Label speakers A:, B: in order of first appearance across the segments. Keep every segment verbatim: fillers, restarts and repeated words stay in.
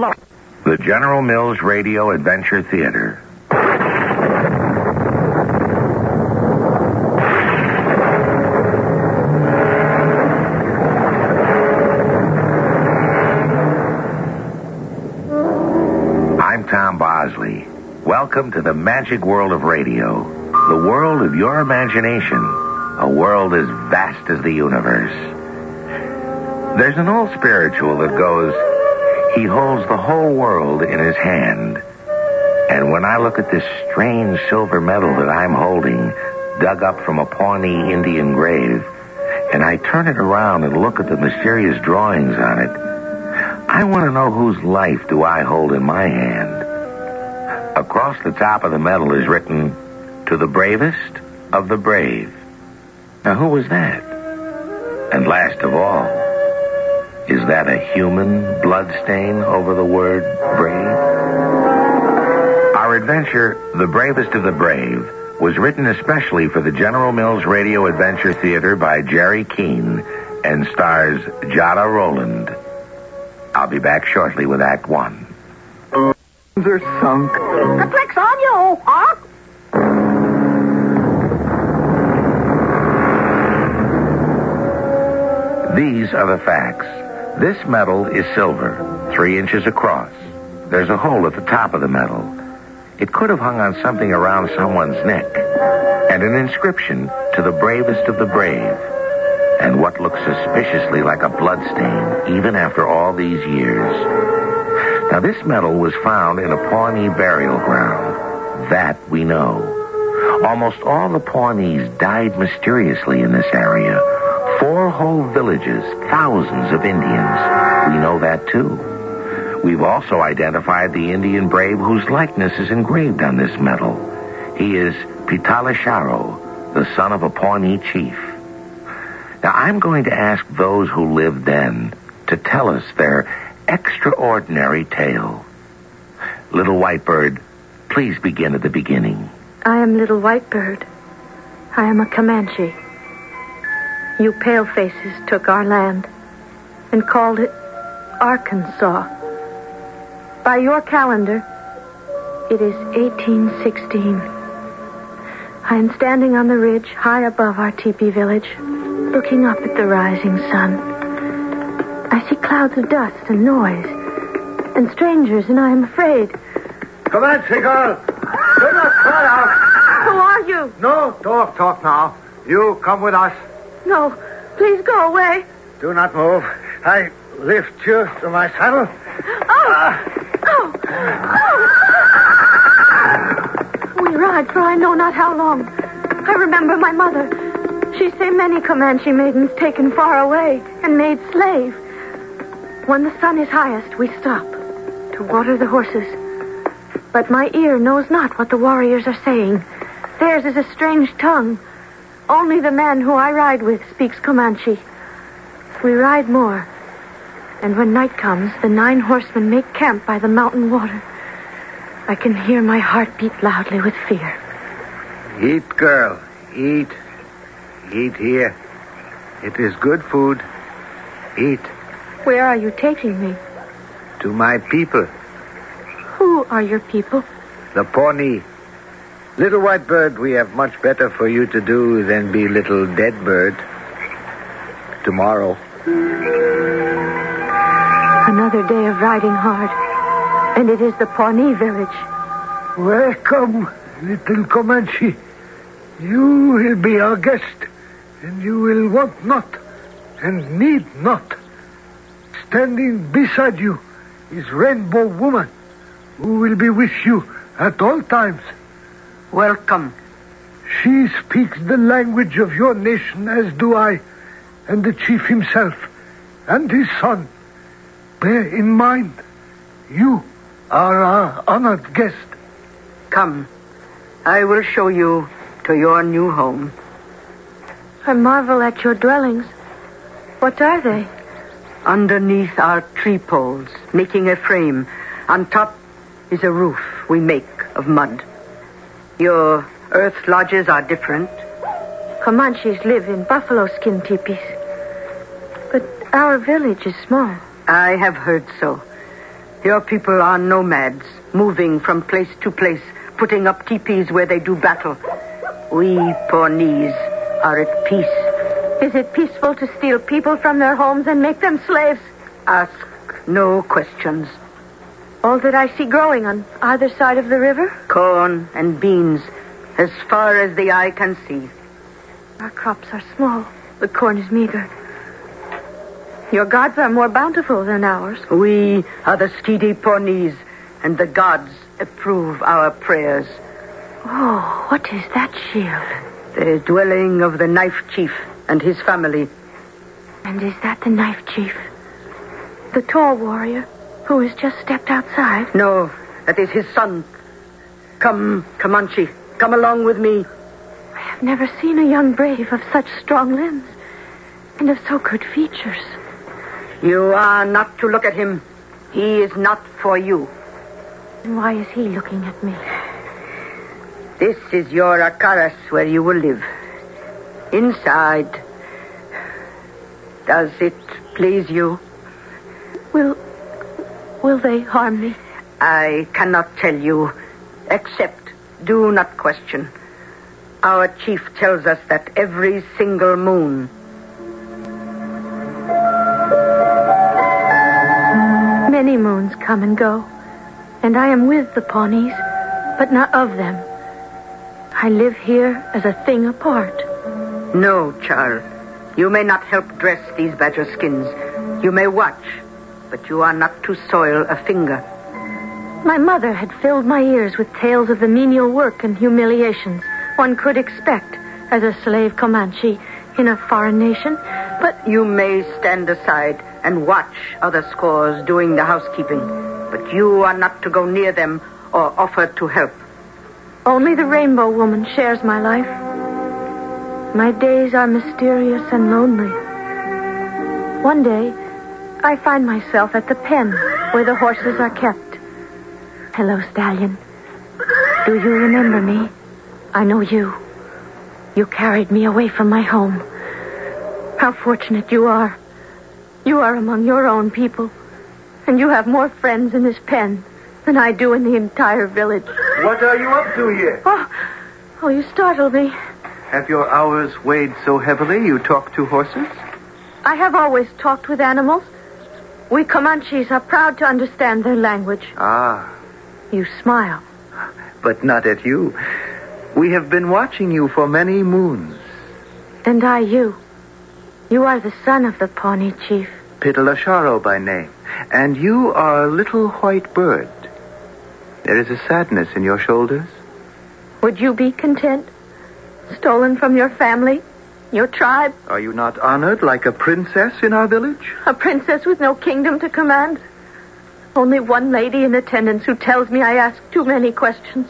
A: alone.
B: The General Mills Radio Adventure Theater. I'm Tom Bosley. Welcome to the magic world of radio. The world of your imagination. A world as vast as the universe. There's an old spiritual that goes, he holds the whole world in his hand. And when I look at this strange silver medal that I'm holding, dug up from a Pawnee Indian grave, and I turn it around and look at the mysterious drawings on it, I want to know whose life do I hold in my hand. Across the top of the medal is written, to the bravest of the brave. Now, who was that? And last of all, is that a human bloodstain over the word brave? Our adventure, The Bravest of the Brave, was written especially for the General Mills Radio Adventure Theater by Jerry Keene and stars Jada Rowland. I'll be back shortly with Act One.
A: They're sunk.
C: The trick's on you, huh?
B: These are the facts. This medal is silver, three inches across. There's a hole at the top of the medal. It could have hung on something around someone's neck. And an inscription, to the bravest of the brave. And what looks suspiciously like a bloodstain, even after all these years. Now, this medal was found in a Pawnee burial ground. That we know. Almost all the Pawnees died mysteriously in this area. Four whole villages, thousands of Indians. We know that, too. We've also identified the Indian brave whose likeness is engraved on this medal. He is Pitalasharo, the son of a Pawnee chief. Now, I'm going to ask those who lived then to tell us their extraordinary tale. Little Whitebird, please begin at the beginning.
D: I am Little Whitebird. I am a Comanche. You palefaces took our land and called it Arkansas. By your calendar, it is eighteen sixteen. I am standing on the ridge high above our teepee village, looking up at the rising sun. I see clouds of dust and noise, and strangers, and I am afraid.
A: Comanche girl, do not cry out.
D: Who are you?
A: No, talk, talk now. You come with us.
D: No, please go away.
A: Do not move. I lift you to my saddle.
D: Oh! Uh. Oh! Oh! We ride for I know not how long. I remember my mother. She say many Comanche maidens taken far away and made slave. When the sun is highest, we stop to water the horses. But my ear knows not what the warriors are saying. Theirs is a strange tongue. Only the man who I ride with speaks Comanche. We ride more. And when night comes, the nine horsemen make camp by the mountain water. I can hear my heart beat loudly with fear.
A: Eat, girl. Eat. Eat here. It is good food. Eat.
D: Where are you taking me?
A: To my people.
D: Who are your people?
A: The Pawnee. Little Whitebird, we have much better for you to do than be little dead bird. Tomorrow.
D: Another day of riding hard. And it is the Pawnee village.
A: Welcome, little Comanche. You will be our guest, and you will want not, and need not. Standing beside you is Rainbow Woman, who will be with you at all times.
C: Welcome.
A: She speaks the language of your nation, as do I, and the chief himself, and his son. Bear in mind, you are our honored guest.
C: Come, I will show you to your new home.
D: I marvel at your dwellings. What are they?
C: Underneath are tree poles, making a frame. On top is a roof we make of mud. Your earth lodges are different.
D: Comanches live in buffalo skin teepees. But our village is small.
C: I have heard so. Your people are nomads, moving from place to place, putting up teepees where they do battle. We Pawnees are at peace.
D: Is it peaceful to steal people from their homes and make them slaves?
C: Ask no questions.
D: All that I see growing on either side of the river?
C: Corn and beans, as far as the eye can see.
D: Our crops are small. The corn is meager. Your gods are more bountiful than ours.
C: We are the Skidi Pawnees, and the gods approve our prayers.
D: Oh, what is that shield?
C: The dwelling of the Knife Chief and his family.
D: And is that the Knife Chief? The tall warrior who has just stepped outside?
C: No, that is his son. Come, Comanche, come along with me.
D: I have never seen a young brave of such strong limbs and of so good features.
C: You are not to look at him. He is not for you.
D: And why is he looking at me?
C: This is your Akaras where you will live. Inside. Does it please you?
D: Will... will they harm me?
C: I cannot tell you, except do not question. Our chief tells us that every single moon...
D: Many moons come and go, and I am with the Pawnees, but not of them. I live here as a thing apart.
C: No, Char. You may not help dress these badger skins. You may watch, but you are not to soil a finger.
D: My mother had filled my ears with tales of the menial work and humiliations one could expect as a slave Comanche in a foreign nation, but...
C: You may stand aside and watch other squaws doing the housekeeping, but you are not to go near them or offer to help.
D: Only the Rainbow Woman shares my life. My days are mysterious and lonely. One day, I find myself at the pen where the horses are kept. Hello, Stallion. Do you remember me? I know you. You carried me away from my home. How fortunate you are. You are among your own people, and you have more friends in this pen than I do in the entire village.
E: What are you up to here?
D: Oh, oh, you startled me.
E: Have your hours weighed so heavily you talk to horses?
D: I have always talked with animals. We Comanches are proud to understand their language.
E: Ah.
D: You smile.
E: But not at you. We have been watching you for many moons.
D: And I you. You are the son of the Pawnee chief.
E: Pitalasharo by name. And you are a little white bird. There is a sadness in your shoulders.
D: Would you be content? Stolen from your family, your tribe?
E: Are you not honored like a princess in our village?
D: A princess with no kingdom to command? Only one lady in attendance who tells me I ask too many questions.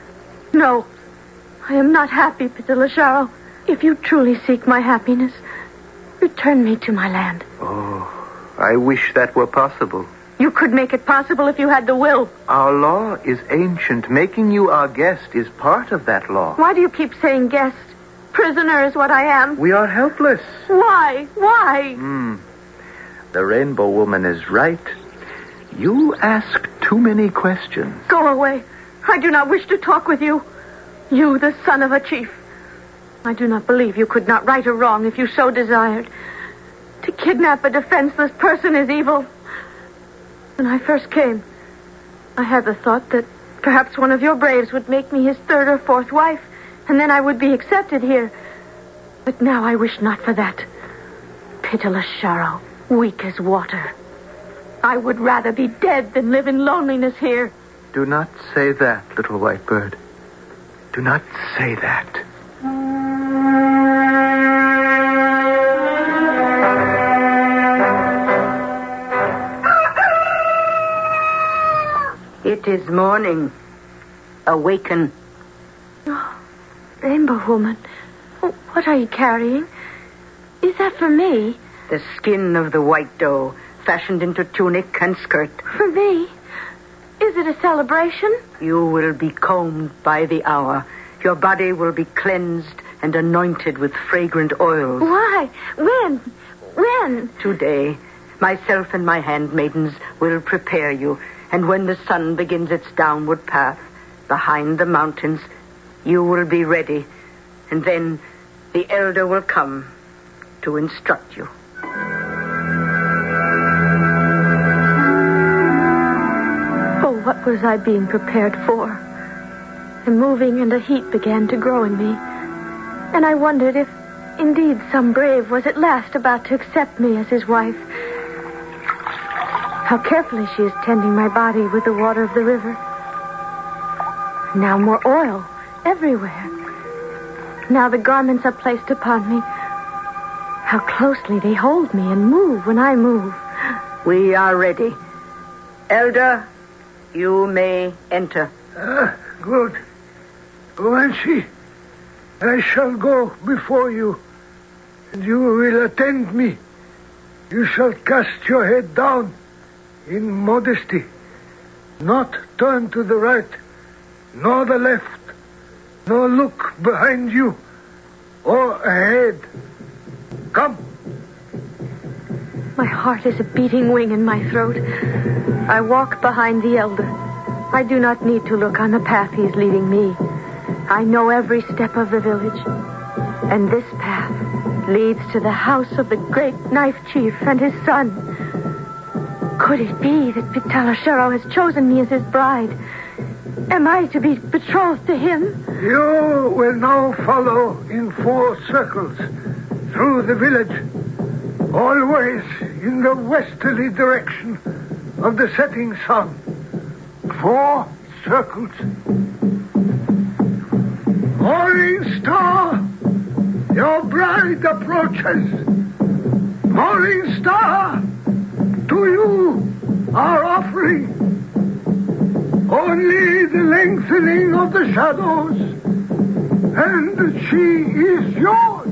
D: No, I am not happy, Pitalasharo. If you truly seek my happiness, return me to my land.
E: Oh, I wish that were possible.
D: You could make it possible if you had the will.
E: Our law is ancient. Making you our guest is part of that law.
D: Why do you keep saying guest? Prisoner is what I am.
E: We are helpless.
D: Why? Why?
E: Hmm. The Rainbow Woman is right. You ask too many questions.
D: Go away. I do not wish to talk with you. You, the son of a chief. I do not believe you could not right a wrong if you so desired. To kidnap a defenseless person is evil. When I first came, I had the thought that perhaps one of your braves would make me his third or fourth wife, and then I would be accepted here. But now I wish not for that. Pitalasharo, weak as water. I would rather be dead than live in loneliness here.
E: Do not say that, little white bird. Do not say that.
C: It is morning. Awaken.
D: Oh, Rainbow Woman, what are you carrying? Is that for me?
C: The skin of the white doe, fashioned into tunic and skirt.
D: For me? Is it a celebration?
C: You will be combed by the hour. Your body will be cleansed and anointed with fragrant oils.
D: Why? When? When?
C: Today, myself and my handmaidens will prepare you, And when the sun begins its downward path behind the mountains, you will be ready. And then the elder will come to instruct you.
D: Oh, what was I being prepared for? The moving and a heat began to grow in me. And I wondered if, indeed, some brave was at last about to accept me as his wife. How carefully she is tending my body with the water of the river. Now more oil everywhere. Now the garments are placed upon me. How closely they hold me and move when I move.
C: We are ready. Elder, you may enter.
A: Ah, good. Comanche, I shall go before you, and you will attend me. You shall cast your head down in modesty, not turn to the right, nor the left, nor look behind you or ahead. Come.
D: My heart is a beating wing in my throat. I walk behind the elder. I do not need to look on the path he is leading me. I know every step of the village. And this path leads to the house of the great knife chief and his son. Could it be that Pitalashero has chosen me as his bride? Am I to be betrothed to him?
A: You will now follow in four circles through the village, always in the westerly direction of the setting sun. Four circles. Morning Star, your bride approaches. Morning Star, to you our offering. Only the lengthening of the shadows, and she is yours.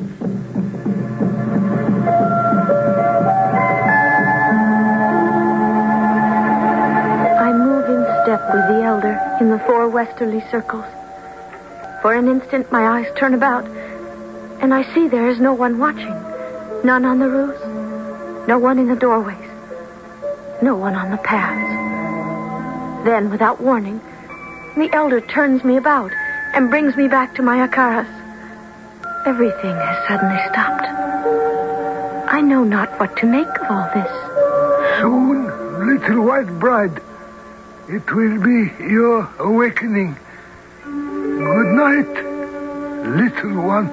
D: I move in step with the elder in the four westerly circles. For an instant, my eyes turn about, and I see there is no one watching. None on the roofs, no one in the doorways, no one on the paths. Then, without warning, the elder turns me about and brings me back to my Akaras. Everything has suddenly stopped. I know not what to make of all this.
A: Soon, little white bride, it will be your awakening. Good night, little one.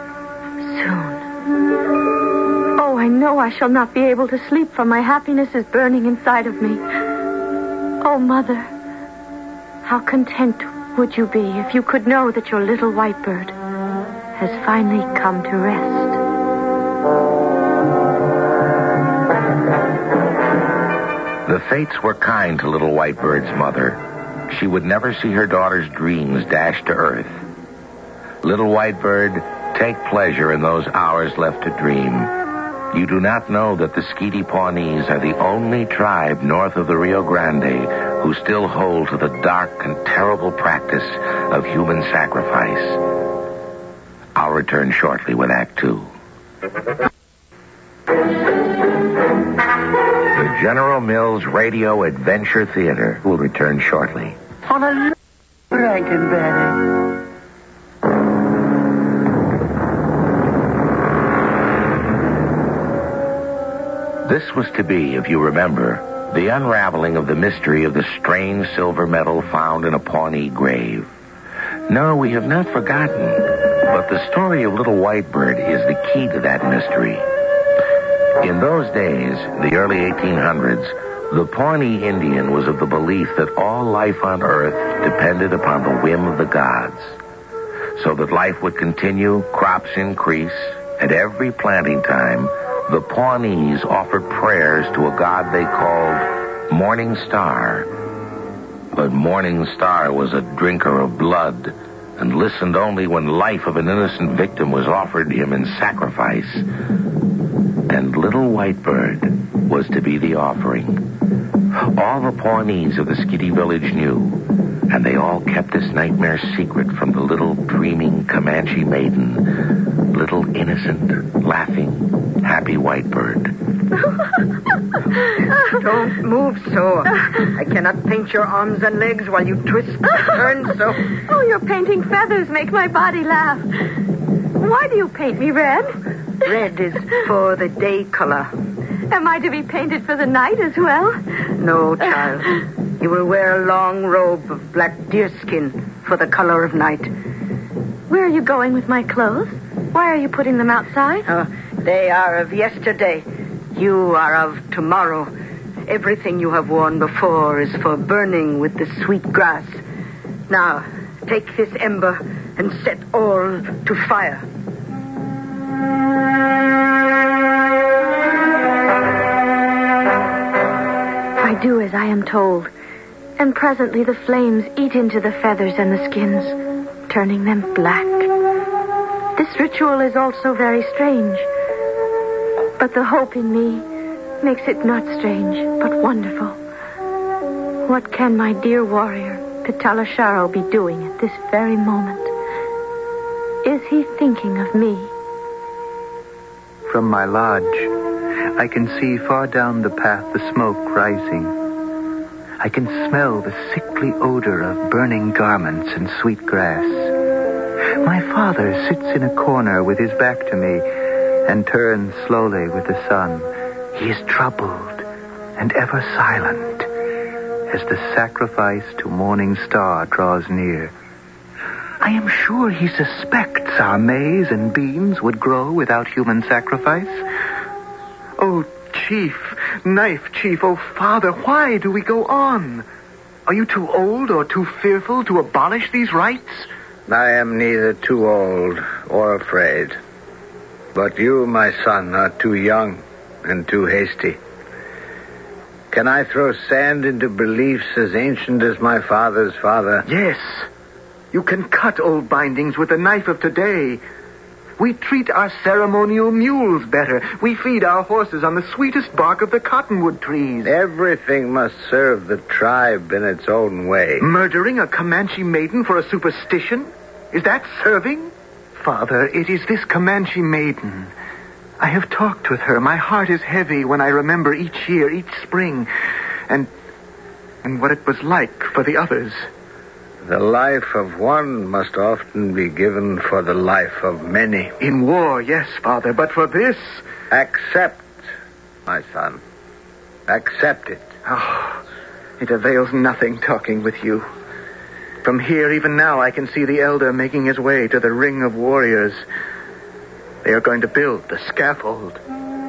D: Soon. Oh, I know I shall not be able to sleep, for my happiness is burning inside of me. Oh, Mother, how content would you be if you could know that your little white bird has finally come to rest?
B: The fates were kind to little white bird's mother. She would never see her daughter's dreams dashed to earth. Little white bird, take pleasure in those hours left to dream. You do not know that the Skeety Pawnees are the only tribe north of the Rio Grande who still hold to the dark and terrible practice of human sacrifice. I'll return shortly with Act Two. The General Mills Radio Adventure Theater will return shortly.
C: On a Frankenberry.
B: This was to be, if you remember, the unraveling of the mystery of the strange silver medal found in a Pawnee grave. No, we have not forgotten, but the story of Little Whitebird is the key to that mystery. In those days, the early eighteen hundreds, the Pawnee Indian was of the belief that all life on earth depended upon the whim of the gods. So that life would continue, crops increase, at every planting time, the Pawnees offered prayers to a god they called Morning Star. But Morning Star was a drinker of blood and listened only when life of an innocent victim was offered him in sacrifice. And Little Whitebird was to be the offering. All the Pawnees of the Skitty village knew, and they all kept this nightmare secret from the little dreaming Comanche maiden, little innocent, laughing, happy white bird.
C: Don't move so. I cannot paint your arms and legs while you twist and turn so.
D: Oh, your painting feathers make my body laugh. Why do you paint me red?
C: Red is for the day color.
D: Am I to be painted for the night as well?
C: No, child. You will wear a long robe of black deerskin for the color of night.
D: Where are you going with my clothes? Why are you putting them outside?
C: Uh, they are of yesterday. You are of tomorrow. Everything you have worn before is for burning with the sweet grass. Now, take this ember and set all to fire.
D: I do as I am told, and presently the flames eat into the feathers and the skins, turning them black. This ritual is also very strange, but the hope in me makes it not strange, but wonderful. What can my dear warrior, Pitala Sharo, be doing at this very moment? Is he thinking of me?
E: From my lodge, I can see far down the path the smoke rising. I can smell the sickly odor of burning garments and sweet grass. My father sits in a corner with his back to me and turns slowly with the sun. He is troubled and ever silent as the sacrifice to Morning Star draws near. I am sure he suspects our maize and beans would grow without human sacrifice. Oh, Chief, Knife Chief, oh, Father, why do we go on? Are you too old or too fearful to abolish these rites?
F: I am neither too old or afraid. But you, my son, are too young and too hasty. Can I throw sand into beliefs as ancient as my father's father?
E: Yes. You can cut old bindings with the knife of today. We treat our ceremonial mules better. We feed our horses on the sweetest bark of the cottonwood trees.
F: Everything must serve the tribe in its own way.
E: Murdering a Comanche maiden for a superstition? Is that serving? Father, it is this Comanche maiden. I have talked with her. My heart is heavy when I remember each year, each spring, and and what it was like for the others.
F: The life of one must often be given for the life of many.
E: In war, yes, Father, but for this...
F: Accept, my son. Accept it.
E: Oh, it avails nothing talking with you. From here, even now, I can see the elder making his way to the ring of warriors. They are going to build the scaffold.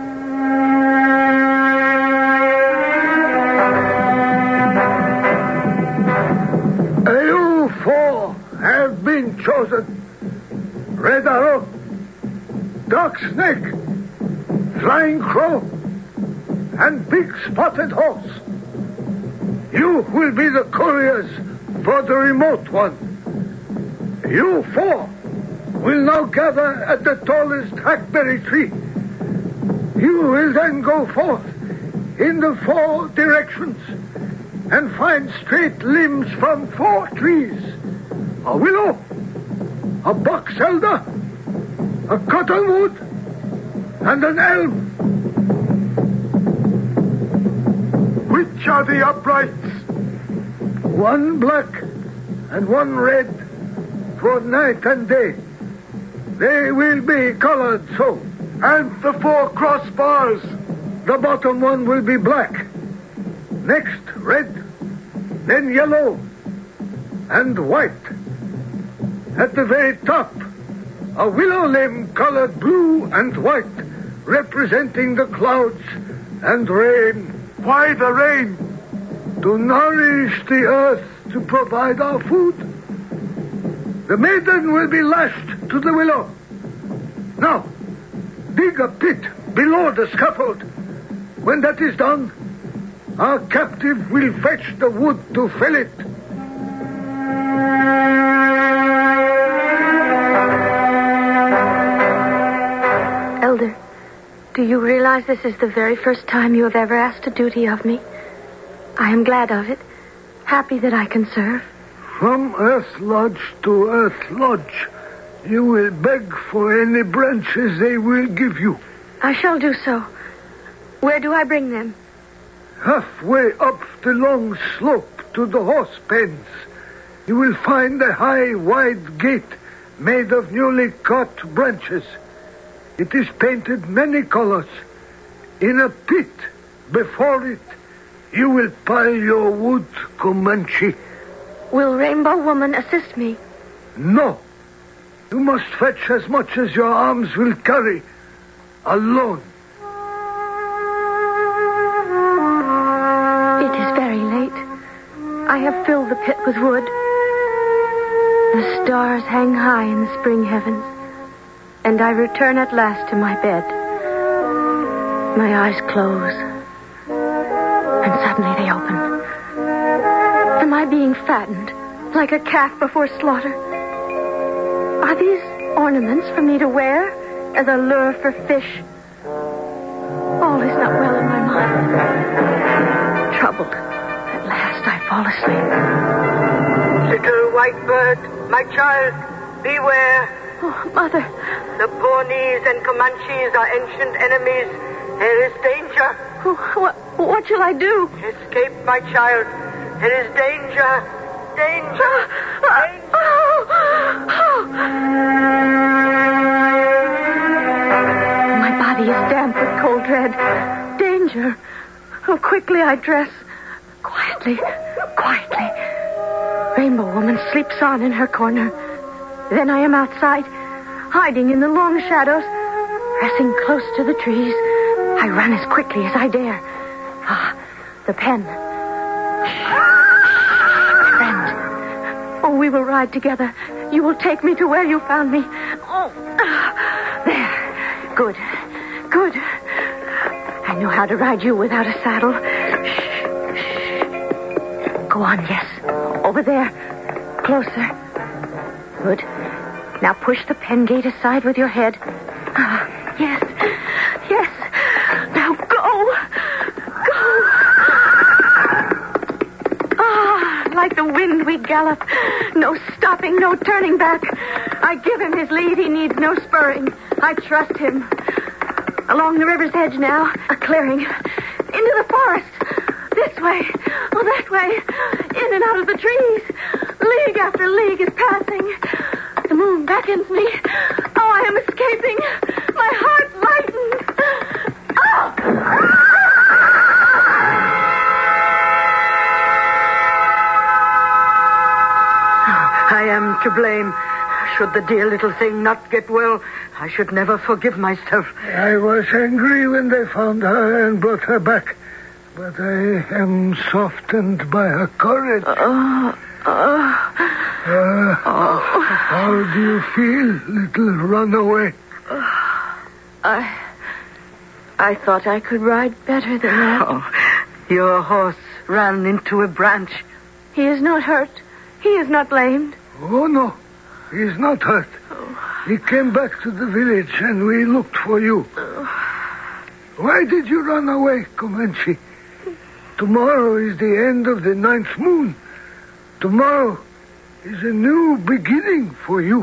A: You four have been chosen. Red Arrow, Dark Snake, Flying Crow, and Big Spotted Horse. You will be the couriers for the remote one. You four will now gather at the tallest hackberry tree. You will then go forth in the four directions and find straight limbs from four trees. A willow, a box elder, a cottonwood, and an elm. Which are the uprights? One black and one red for night and day. They will be colored so. And the four crossbars? The bottom one will be black. Next, red, then yellow, and white. At the very top, a willow limb colored blue and white, representing the clouds and rain. Why the rain? To nourish the earth, to provide our food. The maiden will be lashed to the willow. Now, dig a pit below the scaffold. When that is done, our captive will fetch the wood to fill it.
D: Do you realize this is the very first time you have ever asked a duty of me? I am glad of it, happy that I can serve.
A: From Earth Lodge to Earth Lodge, you will beg for any branches they will give you.
D: I shall do so. Where do I bring them?
A: Halfway up the long slope to the horse pens, you will find a high, wide gate made of newly cut branches. It is painted many colors. In a pit before it, you will pile your wood, Comanche.
D: Will Rainbow Woman assist me?
A: No. You must fetch as much as your arms will carry, alone.
D: It is very late. I have filled the pit with wood. The stars hang high in the spring heavens, and I return at last to my bed. My eyes close, and suddenly they open. Am I being fattened, like a calf before slaughter? Are these ornaments for me to wear as a lure for fish? All is not well in my mind. Troubled, at last I fall asleep.
C: Little white bird, my child, beware.
D: Oh, Mother.
C: The Pawnees and Comanches are ancient enemies. There is danger.
D: Oh, what, what shall I do?
C: Escape, my child. There is danger. Danger. Danger.
D: Oh, oh. My body is damp with cold dread. Danger. Oh, quickly I dress. Quietly, quietly. Rainbow Woman sleeps on in her corner. Then I am outside, hiding in the long shadows, pressing close to the trees. I run as quickly as I dare. Ah, the pen. Friend. Oh, we will ride together. You will take me to where you found me. Oh, there. Good. Good. I know how to ride you without a saddle. Shh. Go on, yes. Over there. Closer. Good. Now push the pen gate aside with your head. Ah, yes. Yes. Now go. Go. Ah, like the wind we gallop. No stopping, no turning back. I give him his lead. He needs no spurring. I trust him. Along the river's edge now, a clearing. Into the forest. This way. Oh, that way. In and out of the trees. League after league is passing. The moon beckons me. Oh, I am escaping. My heart lightens. Oh!
C: I am to blame. Should the dear little thing not get well, I should never forgive myself.
A: I was angry when they found her and brought her back. But I am softened by her courage.
D: Oh, oh.
A: Uh, oh. How do you feel, little runaway?
D: I... I thought I could ride better than that.
C: Oh, your horse ran into a branch.
D: He is not hurt. He is not lamed.
A: Oh, no. He is not hurt.
D: Oh.
A: He came back to the village and we looked for you.
D: Oh.
A: Why did you run away, Comanche? Tomorrow is the end of the ninth moon. Tomorrow is a new beginning for you.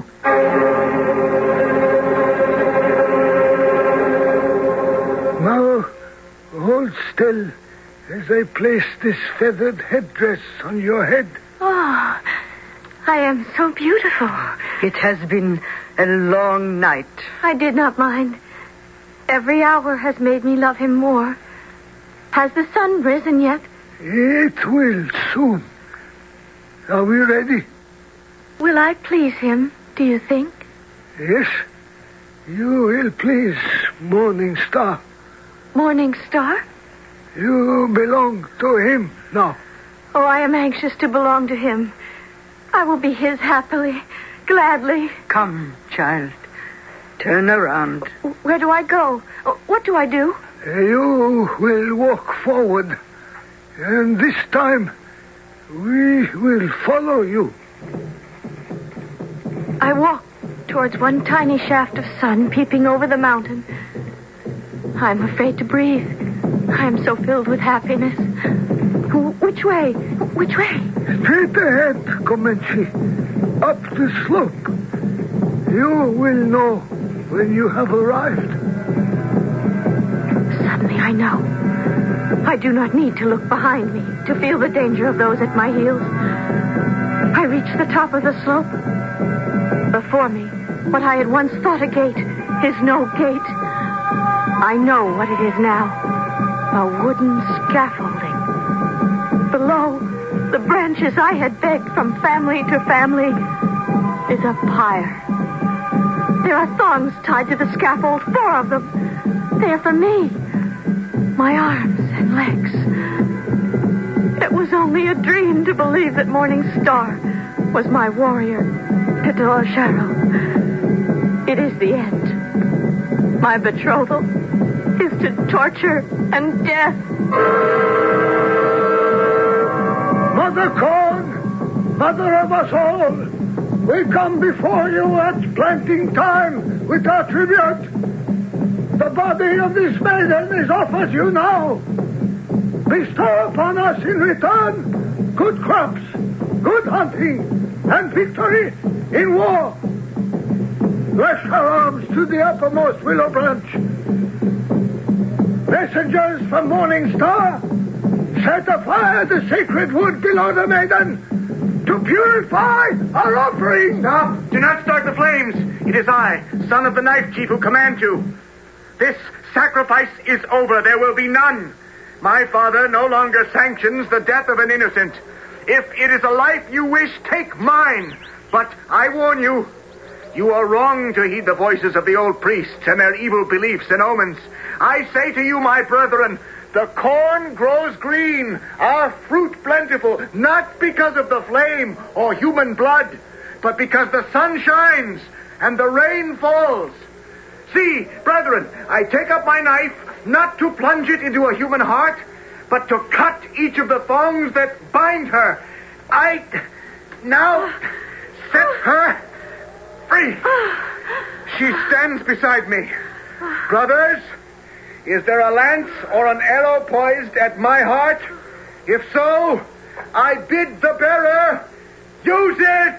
A: Now, hold still as I place this feathered headdress on your head.
D: Oh, I am so beautiful.
C: It has been a long night.
D: I did not mind. Every hour has made me love him more. Has the sun risen yet?
A: It will soon. Are we ready?
D: Will I please him, do you think?
A: Yes. You will please Morning Star.
D: Morning Star?
A: You belong to him now.
D: Oh, I am anxious to belong to him. I will be his happily, gladly.
C: Come, child. Turn around.
D: Where do I go? What do I do?
A: You will walk forward. And this time, we will follow you.
D: I walk towards one tiny shaft of sun peeping over the mountain. I'm afraid to breathe. I am so filled with happiness. Which Which way? Which way?
A: Straight ahead, Comanche. Up the slope. You will know when you have arrived.
D: Suddenly I know. I do not need to look behind me to feel the danger of those at my heels. I reach the top of the slope. Before me, what I had once thought a gate is no gate. I know what it is now. A wooden scaffolding. Below, the branches I had begged from family to family is a pyre. There are thongs tied to the scaffold, four of them. They are for me. My arms and legs. It was only a dream to believe that Morning Star was my warrior, Pitalasharo. It is the end. My betrothal is to torture and death.
A: Mother Corn, mother of us all, we come before you at planting time with our tribute. The body of this maiden is offered you now. Bestow upon us in return good crops, good hunting, and victory in war. Lash our arms to the uppermost willow branch. Messengers from Morning Star, set afire the sacred wood below the maiden to purify our offering.
G: Stop! Do not start the flames. It is I, son of the Knife Chief, who command you. This sacrifice is over. There will be none. My father no longer sanctions the death of an innocent. If it is a life you wish, take mine. But I warn you, you are wrong to heed the voices of the old priests and their evil beliefs and omens. I say to you, my brethren, the corn grows green, our fruit plentiful, not because of the flame or human blood, but because the sun shines and the rain falls. See, brethren, I take up my knife not to plunge it into a human heart, but to cut each of the thongs that bind her. I now set her free. She stands beside me. Brothers, is there a lance or an arrow poised at my heart? If so, I bid the bearer use it.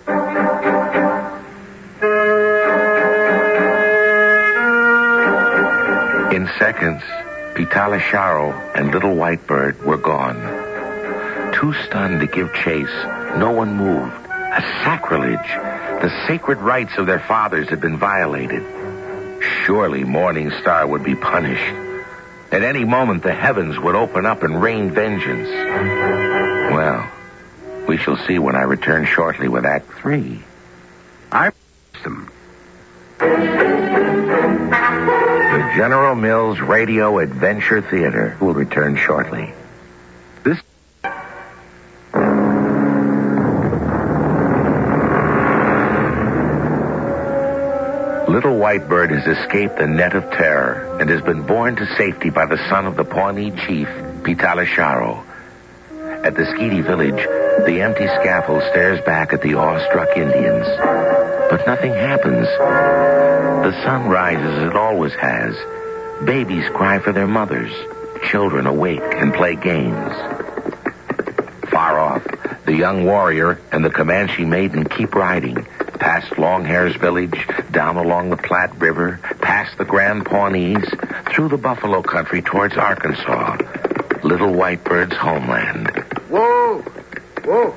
B: In seconds, Pitalasharo and Little Whitebird were gone. Too stunned to give chase, no one moved. A sacrilege. The sacred rights of their fathers had been violated. Surely Morning Star would be punished. At any moment, the heavens would open up and rain vengeance. Well, we shall see when I return shortly with Act Three. I them. The General Mills Radio Adventure Theater will return shortly. This Little Whitebird has escaped the net of terror and has been borne to safety by the son of the Pawnee chief, Pitalasharo. At the Skeety village, the empty scaffold stares back at the awestruck Indians. But nothing happens. The sun rises as it always has. Babies cry for their mothers. Children awake and play games. Far off, the young warrior and the Comanche maiden keep riding. Past Longhair's village, down along the Platte River, past the Grand Pawnees, through the buffalo country towards Arkansas, Little Whitebird's homeland.
G: Whoa! Whoa!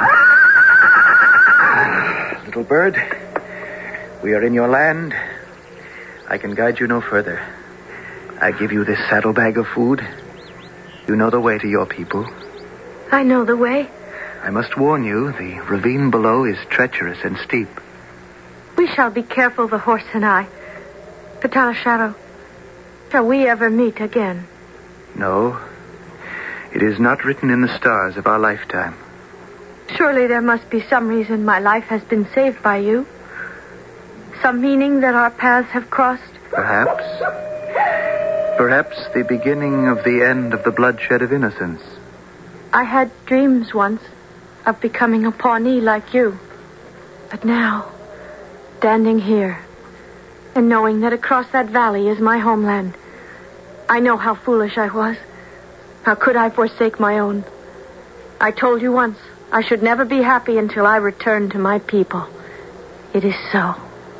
E: Little bird, we are in your land. I can guide you no further. I give you this saddlebag of food. You know the way to your people.
D: I know the way.
E: I must warn you, the ravine below is treacherous and steep.
D: We shall be careful, the horse and I. Pitalasharo, shall we ever meet again?
E: No. It is not written in the stars of our lifetime.
D: Surely there must be some reason my life has been saved by you. Some meaning that our paths have crossed.
E: Perhaps. Perhaps the beginning of the end of the bloodshed of innocence.
D: I had dreams once of becoming a Pawnee like you. But now, standing here, and knowing that across that valley is my homeland, I know how foolish I was. How could I forsake my own? I told you once, I should never be happy until I returned to my people. It is so.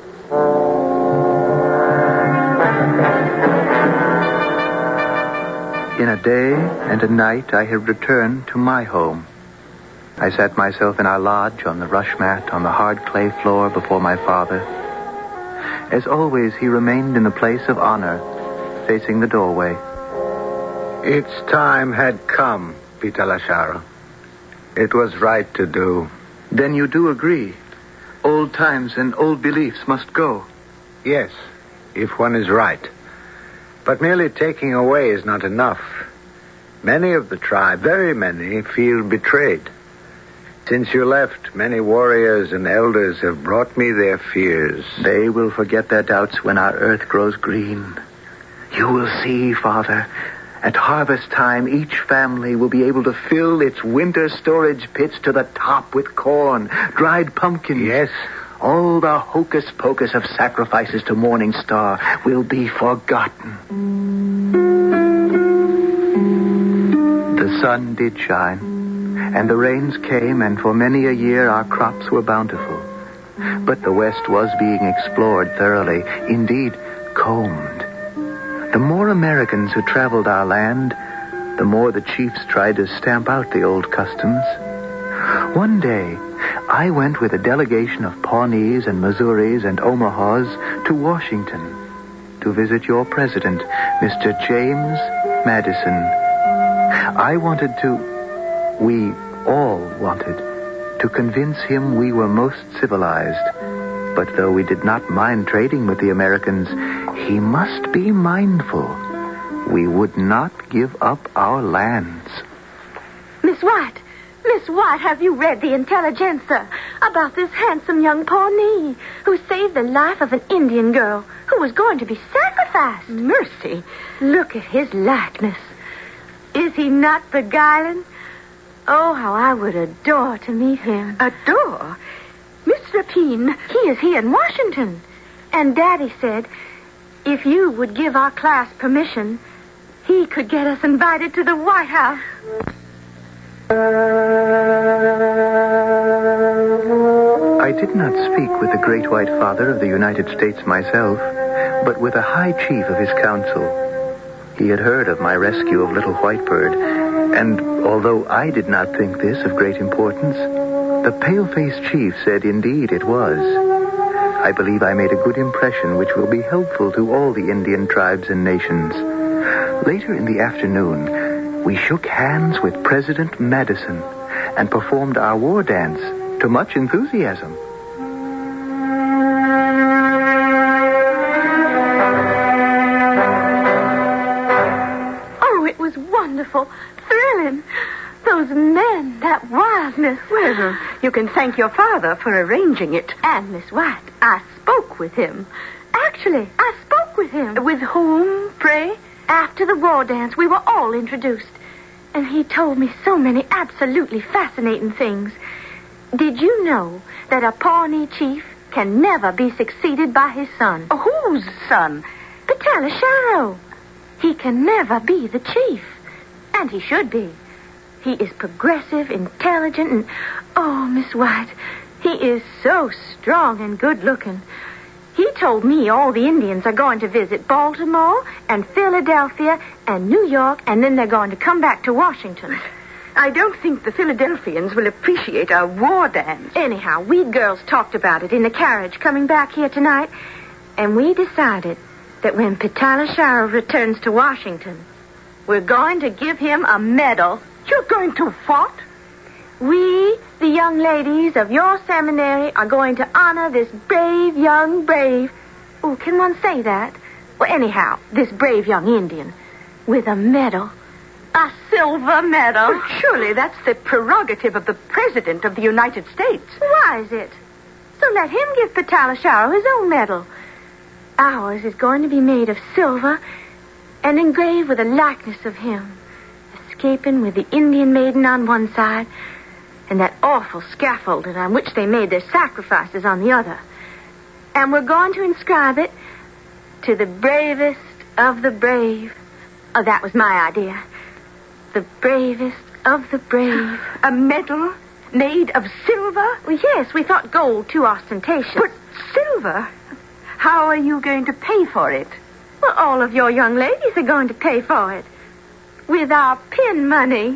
E: In a day and a night, I had returned to my home. I sat myself in our lodge on the rush mat on the hard clay floor before my father. As always, he remained in the place of honor, facing the doorway.
F: Its time had come, Pitalasharo. It was right to do.
E: Then you do agree. Old times and old beliefs must go.
F: Yes, if one is right. But merely taking away is not enough. Many of the tribe, very many, feel betrayed. Since you left, many warriors and elders have brought me their fears.
E: They will forget their doubts when our earth grows green. You will see, Father, at harvest time, each family will be able to fill its winter storage pits to the top with corn, dried pumpkins.
F: Yes.
E: All the hocus pocus of sacrifices to Morning Star will be forgotten. The sun did shine, and the rains came, and for many a year our crops were bountiful. But the West was being explored thoroughly, indeed, combed. The more Americans who traveled our land, the more the chiefs tried to stamp out the old customs. One day, I went with a delegation of Pawnees and Missouris and Omahas to Washington to visit your president, Mister James Madison. I wanted to, we all wanted, to convince him we were most civilized. But though we did not mind trading with the Americans, he must be mindful. We would not give up our lands.
D: Miss White, Miss White, have you read the Intelligencer about this handsome young Pawnee who saved the life of an Indian girl who was going to be sacrificed? Mercy, look at his likeness. Is he not beguiling? Oh, how I would adore to meet him.
C: Adore? Miss Rapine,
D: He is here in Washington. And Daddy said, if you would give our class permission, he could get us invited to the White House.
E: I did not speak with the great white father of the United States myself, but with a high chief of his council. He had heard of my rescue of Little Whitebird, and although I did not think this of great importance, the pale-faced chief said indeed it was. I believe I made a good impression which will be helpful to all the Indian tribes and nations. Later in the afternoon, we shook hands with President Madison and performed our war dance to much enthusiasm.
D: Oh, it was wonderful, thrilling. Those men, that wildness.
C: Well, you can thank your father for arranging it.
D: And Miss White, I spoke with him. Actually, I spoke with him.
C: With whom, pray?
D: After the war dance, we were all introduced. And he told me so many absolutely fascinating things. Did you know that a Pawnee chief can never be succeeded by his son?
C: Whose son?
D: Pitalasharo. He can never be the chief. And he should be. He is progressive, intelligent, and, oh, Miss White, he is so strong and good-looking. He told me all the Indians are going to visit Baltimore and Philadelphia and New York, and then they're going to come back to Washington.
C: I don't think the Philadelphians will appreciate our war dance.
D: Anyhow, we girls talked about it in the carriage coming back here tonight, and we decided that when Pitalasharo returns to Washington, we're going to give him a medal.
C: You're going to what?
D: We, the young ladies of your seminary, are going to honor this brave young brave. Oh, can one say that? Well, anyhow, this brave young Indian with a medal. A silver medal.
C: But surely that's the prerogative of the President of the United States.
D: Why is it? So let him give Pitalasharo his own medal. Ours is going to be made of silver and engraved with a likeness of him, escaping with the Indian maiden on one side and that awful scaffolding on which they made their sacrifices on the other. And we're going to inscribe it to the bravest of the brave. Oh, that was my idea. The bravest of the brave.
C: A medal made of silver?
D: Well, yes, we thought gold too ostentatious.
C: But silver? How are you going to pay for it?
D: Well, all of your young ladies are going to pay for it. With our pin money.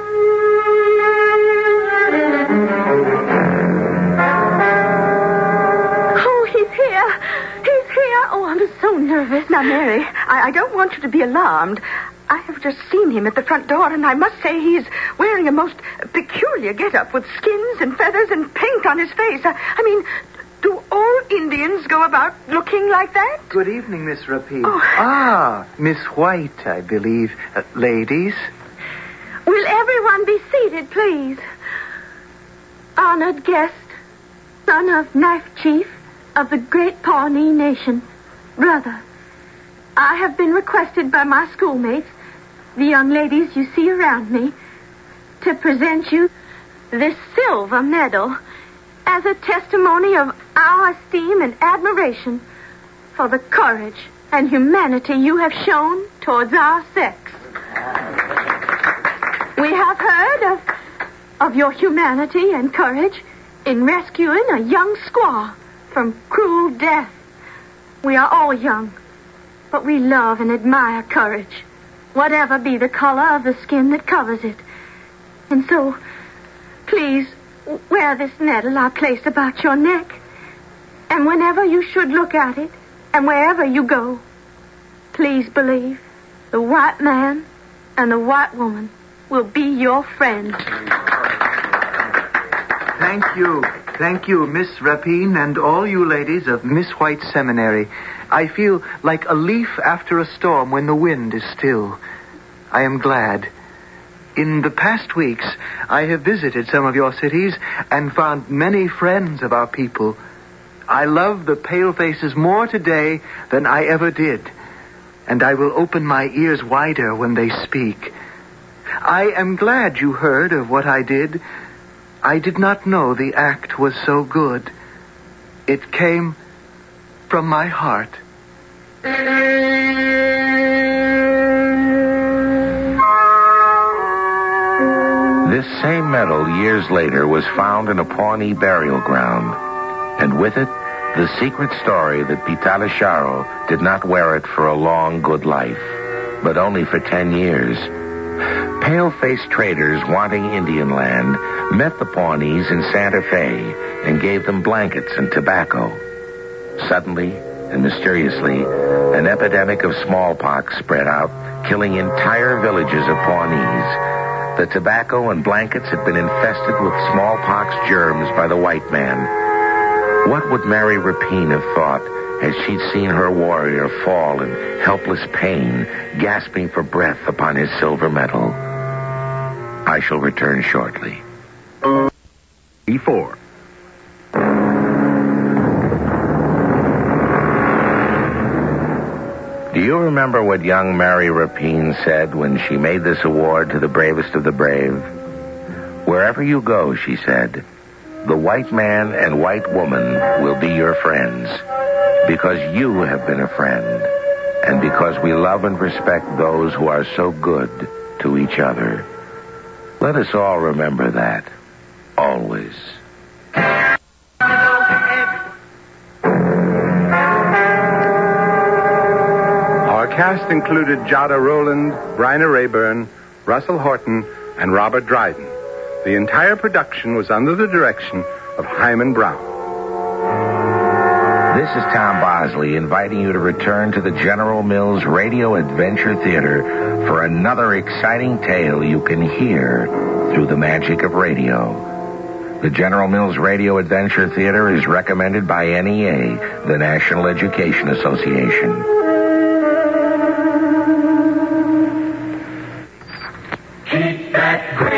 D: Oh, he's here. He's here. Oh, I'm so nervous.
C: Now, Mary, I, I don't want you to be alarmed. I have just seen him at the front door, and I must say he's wearing a most peculiar get-up with skins and feathers and paint on his face. I, I mean, do all Indians go about looking like that?
E: Good evening, Miss Rapine.
C: Oh.
E: Ah, Miss White, I believe. Uh, ladies?
D: Will everyone be seated, please? Honored guest, son of Knife Chief of the great Pawnee Nation, brother, I have been requested by my schoolmates, the young ladies you see around me, to present you this silver medal as a testimony of our esteem and admiration for the courage and humanity you have shown towards our sex. We have heard of, of your humanity and courage in rescuing a young squaw from cruel death. We are all young, but we love and admire courage, whatever be the color of the skin that covers it. And so, please, wear this medal I placed about your neck. And whenever you should look at it, and wherever you go, please believe the white man and the white woman will be your friends.
E: Thank you. Thank you, Miss Rapine and all you ladies of Miss White Seminary. I feel like a leaf after a storm when the wind is still. I am glad. In the past weeks, I have visited some of your cities and found many friends of our people. I love the palefaces more today than I ever did, and I will open my ears wider when they speak. I am glad you heard of what I did. I did not know the act was so good. It came from my heart.
B: This same medal, years later, was found in a Pawnee burial ground, and with it, the secret story that Pitalisharo did not wear it for a long, good life, but only for ten years. Pale-faced traders wanting Indian land met the Pawnees in Santa Fe and gave them blankets and tobacco. Suddenly and mysteriously, an epidemic of smallpox spread out, killing entire villages of Pawnees. The tobacco and blankets had been infested with smallpox germs by the white man. What would Mary Rapine have thought as she'd seen her warrior fall in helpless pain, gasping for breath upon his silver medal? I shall return shortly.
H: Before.
B: Do you remember what young Mary Rapine said when she made this award to the bravest of the brave? Wherever you go, she said, the white man and white woman will be your friends, because you have been a friend, and because we love and respect those who are so good to each other. Let us all remember that, always.
H: Our cast included Jada Rowland, Bryna Rayburn, Russell Horton, and Robert Dryden. The entire production was under the direction of Hyman Brown.
B: This is Tom Bosley inviting you to return to the General Mills Radio Adventure Theater for another exciting tale you can hear through the magic of radio. The General Mills Radio Adventure Theater is recommended by N E A, the National Education Association.
I: Keep that